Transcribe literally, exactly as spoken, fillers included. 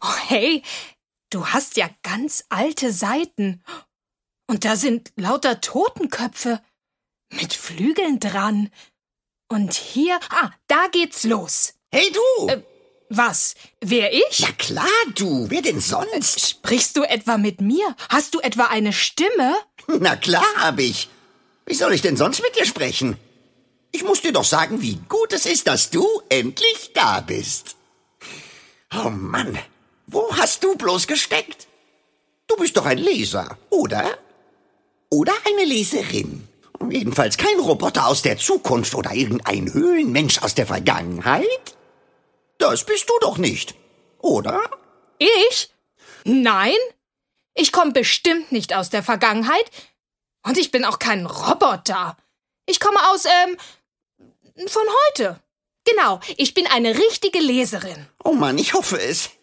Oh, hey, du hast ja ganz alte Seiten. Und da sind lauter Totenköpfe mit Flügeln dran. Und hier, ah, da geht's los. Hey du! Äh, was? Wer ich? Ja klar, du. Wer denn sonst? Sprichst du etwa mit mir? Hast du etwa eine Stimme? Na klar hab ich. Wie soll ich denn sonst mit dir sprechen? Ich muss dir doch sagen, wie gut es ist, dass du endlich da bist. Oh Mann, wo hast du bloß gesteckt? Du bist doch ein Leser, oder? Oder eine Leserin. Jedenfalls kein Roboter aus der Zukunft oder irgendein Höhlenmensch aus der Vergangenheit. Das bist du doch nicht, oder? Ich? Nein, ich komme bestimmt nicht aus der Vergangenheit. Und ich bin auch kein Roboter. Ich komme aus, ähm, von heute. Genau, ich bin eine richtige Leserin. Oh Mann, ich hoffe es.